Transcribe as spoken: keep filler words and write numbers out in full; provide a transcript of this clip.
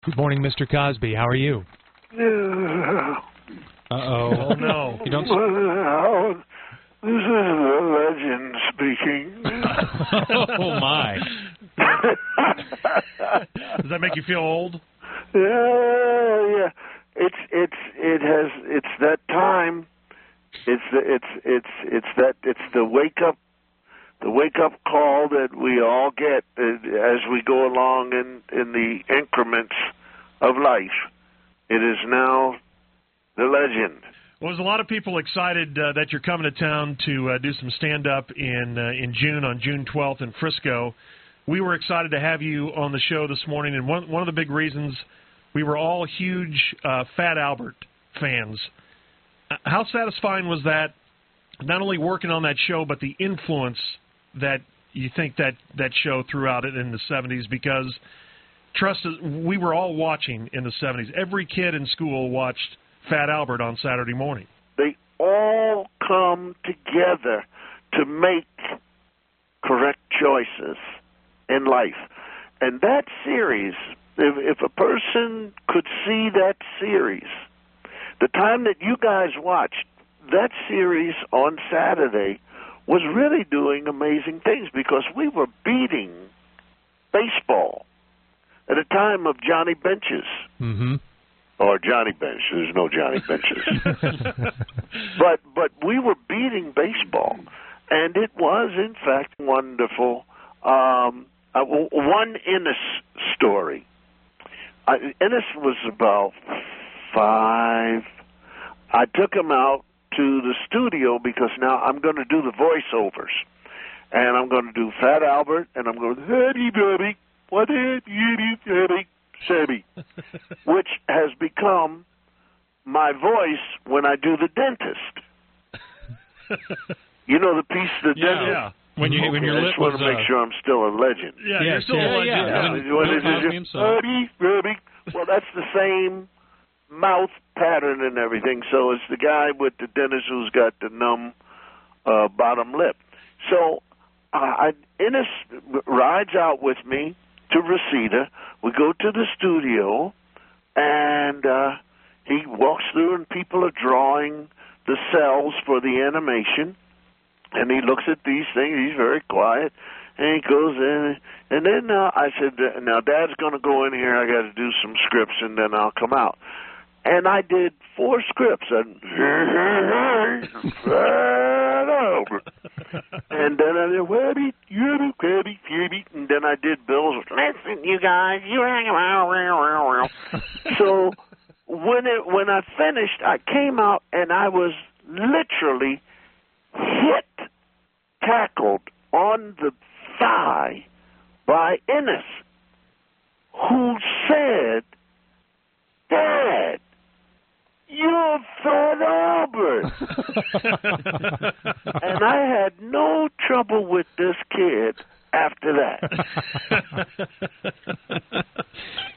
Good morning, Mister Cosby. How are you? Yeah. Uh-oh. Oh, no. You don't... Well, this is the legend speaking. Oh, my. Does that make you feel old? Yeah, yeah. It's it's it has it's that time. It's the, it's it's it's that it's the wake up, the wake up call that we all get as we go along in in the increments of life. It is now the legend. Well, there's a lot of people excited uh, that you're coming to town to uh, do some stand-up in uh, in June, on June twelfth in Frisco. We were excited to have you on the show this morning, and one, one of the big reasons, we were all huge uh, Fat Albert fans. How satisfying was that, not only working on that show, but the influence that you think that, that show threw out in the seventies? Because, trust us, we were all watching in the seventies. Every kid in school watched Fat Albert on Saturday morning. They all come together to make correct choices in life. And that series, if, if a person could see that series, the time that you guys watched that series on Saturday was really doing amazing things, because we were beating baseball at a time of Johnny Benches. Mm-hmm. Or Johnny Bench. There's no Johnny Benches. but but we were beating baseball, and it was, in fact, wonderful. Um, uh, one Ennis story. Uh, Ennis was about five. I took him out to the studio because now I'm going to do the voiceovers. And I'm going to do Fat Albert, and I'm going, Huddy Duddy, what did you do, Huddy? Sebby, which has become my voice when I do the dentist. You know the piece of the Yeah, dentist? yeah. When, you, Okay, when your I lip just want was... to make uh, sure I'm still a legend. Yeah, Yes, you're still yeah, a legend. yeah. Yeah. Bill What is it? Cosby Just, himself. Huddy, Huddy. Well, that's the same mouth pattern and everything. So it's the guy with the dentist who's got the numb uh, bottom lip. So uh, I, Ennis rides out with me to Reseda. We go to the studio, and uh, he walks through, and people are drawing the cells for the animation. And he looks at these things. He's very quiet, and he goes in. And then uh, I said, "Now, Dad's going to go in here. I got to do some scripts, and then I'll come out." And I did four scripts, and and then I did Webby, Yubby, Webby, Fubby, and then I did Bill's. Listen, you guys, you hang around. So when it when I finished, I came out and I was literally hit, tackled on the thigh by Ennis, who said, "Dad, you're Fat Albert." And I had no trouble with this kid after that.